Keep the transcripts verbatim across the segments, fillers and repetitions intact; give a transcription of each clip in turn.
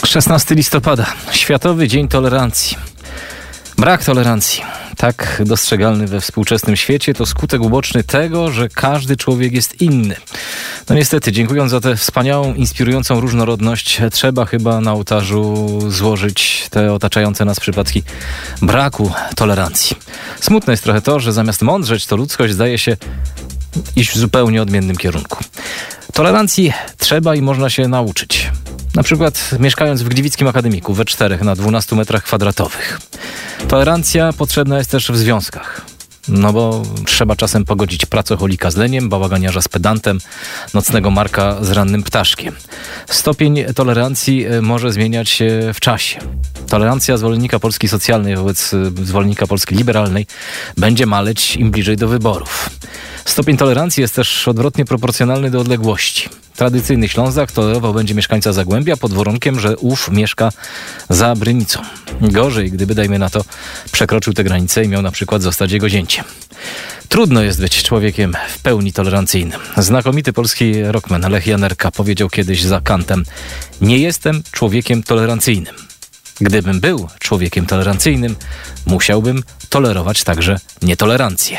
szesnastego listopada, Światowy Dzień Tolerancji. Brak tolerancji, tak dostrzegalny we współczesnym świecie, to skutek uboczny tego, że każdy człowiek jest inny. No niestety, dziękując za tę wspaniałą, inspirującą różnorodność, trzeba chyba na ołtarzu złożyć te otaczające nas przypadki braku tolerancji. Smutne jest trochę to, że zamiast mądrzeć, to ludzkość zdaje się iść w zupełnie odmiennym kierunku. Tolerancji trzeba i można się nauczyć. Na przykład mieszkając w Gliwickim Akademiku we czterech na dwunastu metrach kwadratowych. Tolerancja potrzebna jest też w związkach. No bo trzeba czasem pogodzić pracocholika z leniem, bałaganiarza z pedantem, nocnego Marka z rannym ptaszkiem. Stopień tolerancji może zmieniać się w czasie. Tolerancja zwolennika Polski socjalnej wobec zwolennika Polski liberalnej będzie maleć im bliżej do wyborów. Stopień tolerancji jest też odwrotnie proporcjonalny do odległości. Tradycyjny Ślązak tolerował będzie mieszkańca Zagłębia pod warunkiem, że ów mieszka za Brynicą. Gorzej, gdyby, dajmy na to, przekroczył tę granicę i miał na przykład zostać jego zięciem. Trudno jest być człowiekiem w pełni tolerancyjnym. Znakomity polski rockman Lech Janerka powiedział kiedyś za kantem: nie jestem człowiekiem tolerancyjnym. Gdybym był człowiekiem tolerancyjnym, musiałbym tolerować także nietolerancję.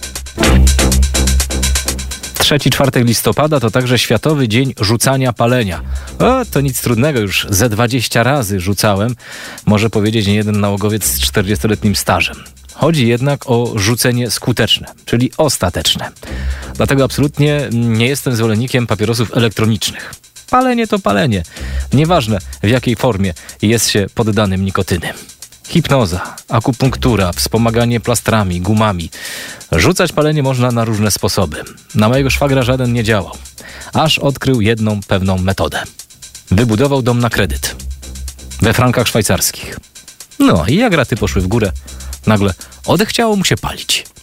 trzeci czwartek listopada to także Światowy Dzień Rzucania Palenia. O, to nic trudnego, już ze dwadzieścia razy rzucałem, może powiedzieć niejeden nałogowiec z czterdziestoletnim stażem. Chodzi jednak o rzucenie skuteczne, czyli ostateczne. Dlatego absolutnie nie jestem zwolennikiem papierosów elektronicznych. Palenie to palenie. Nieważne, w jakiej formie jest się poddanym nikotyny. Hipnoza, akupunktura, wspomaganie plastrami, gumami. Rzucać palenie można na różne sposoby. Na mojego szwagra żaden nie działał. Aż odkrył jedną pewną metodę. Wybudował dom na kredyt. We frankach szwajcarskich. No i jak raty poszły w górę, nagle odechciało mu się palić.